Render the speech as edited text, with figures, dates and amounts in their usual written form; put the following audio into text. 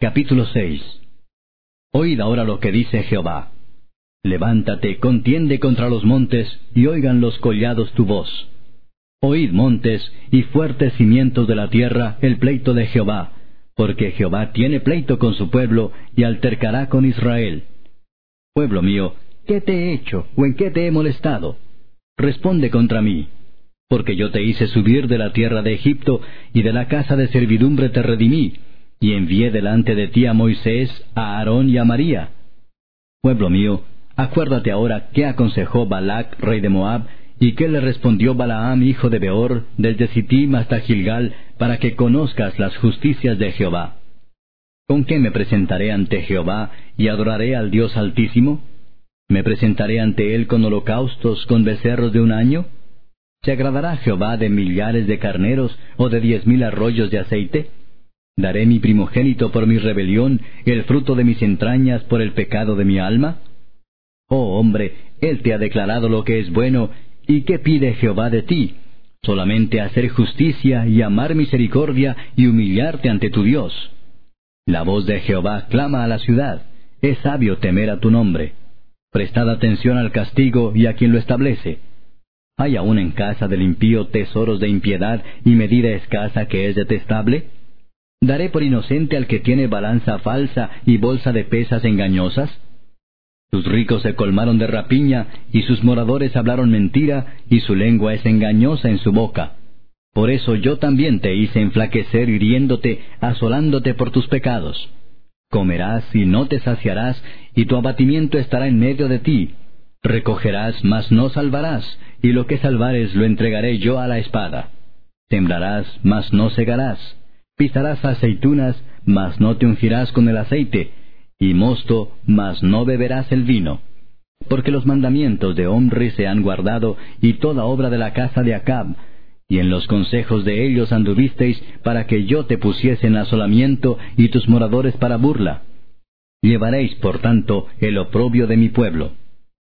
Capítulo 6. Oíd ahora lo que dice Jehová. Levántate, contiende contra los montes, y oigan los collados tu voz. Oíd, montes, y fuertes cimientos de la tierra, el pleito de Jehová, porque Jehová tiene pleito con su pueblo, y altercará con Israel. Pueblo mío, ¿qué te he hecho, o en qué te he molestado? Responde contra mí. Porque yo te hice subir de la tierra de Egipto, y de la casa de servidumbre te redimí, y envié delante de ti a Moisés, a Aarón y a María. Pueblo mío, acuérdate ahora qué aconsejó Balac, rey de Moab, y qué le respondió Balaam, hijo de Beor, desde Sittim hasta Gilgal, para que conozcas las justicias de Jehová. ¿Con qué me presentaré ante Jehová, y adoraré al Dios Altísimo? ¿Me presentaré ante él con holocaustos, con becerros de un año? ¿Se agradará Jehová de millares de carneros, o de 10,000 arroyos de aceite? ¿Daré mi primogénito por mi rebelión, el fruto de mis entrañas por el pecado de mi alma? Oh hombre, él te ha declarado lo que es bueno, ¿y qué pide Jehová de ti? Solamente hacer justicia y amar misericordia y humillarte ante tu Dios. La voz de Jehová clama a la ciudad, es sabio temer a tu nombre. Prestad atención al castigo y a quien lo establece. ¿Hay aún en casa del impío tesoros de impiedad y medida escasa que es detestable? ¿Daré por inocente al que tiene balanza falsa y bolsa de pesas engañosas? Sus ricos se colmaron de rapiña, y sus moradores hablaron mentira, y su lengua es engañosa en su boca. Por eso yo también te hice enflaquecer hiriéndote, asolándote por tus pecados. Comerás y no te saciarás, y tu abatimiento estará en medio de ti. Recogerás, mas no salvarás, y lo que salvares lo entregaré yo a la espada. Sembrarás, mas no segarás. Pisarás aceitunas, mas no te ungirás con el aceite, y mosto, mas no beberás el vino. Porque los mandamientos de Omri se han guardado, y toda obra de la casa de Acab, y en los consejos de ellos anduvisteis, para que yo te pusiese en asolamiento, y tus moradores para burla. Llevaréis, por tanto, el oprobio de mi pueblo.